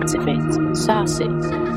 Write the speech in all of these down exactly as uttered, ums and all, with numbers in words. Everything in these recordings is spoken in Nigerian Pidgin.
Activate. Saucy.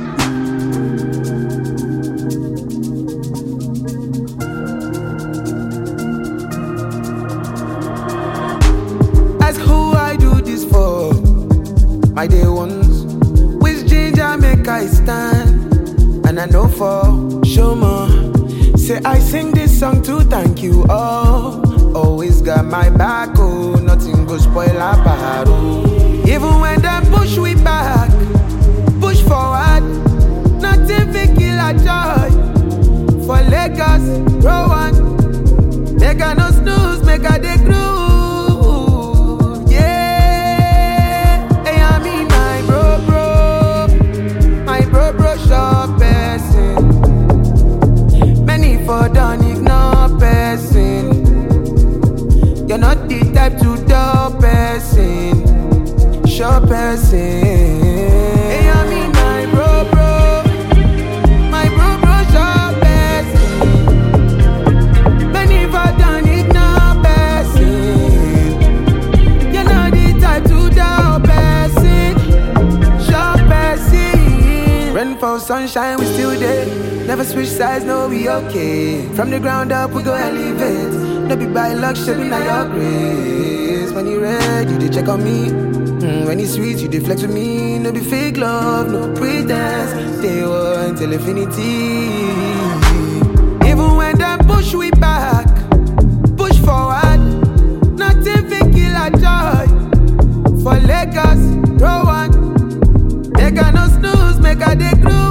As who I do this for? My day ones. With ginger make I stand. And I know for sure more. Say I sing this song to thank you all. Always got my back, oh. Nothing go spoil our party. Even when them push we back, push forward. Nothing fi kill our joy. For Lagos, row on. Make a no snooze, make a dey groove. Yeah, hey, I mean my bro bro, my bro bro shop person. Many for done ignore person. You're not the type to do person, show person. Hey, I mean my bro bro, my bro bro shop person. Many for done ignore person. You're not the type to do person, show person. Rain for sunshine, we still there. Never switch sides, no, we okay. From the ground up, we go elevate. No be by luck, shaping at your grace. When you red, you dey check on me. Mm, when it's sweet, you dey flex with me. No be fake love, no pretense. Stay on till infinity. Even when them push we back, push forward. Nothing fi kill our joy. For Lagos, row on. Make a no snooze, make a dey groove.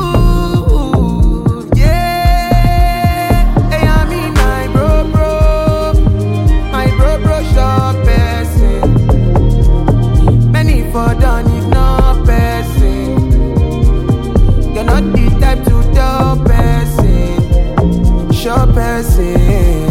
For done ignore person. You're not the type to do person, show person.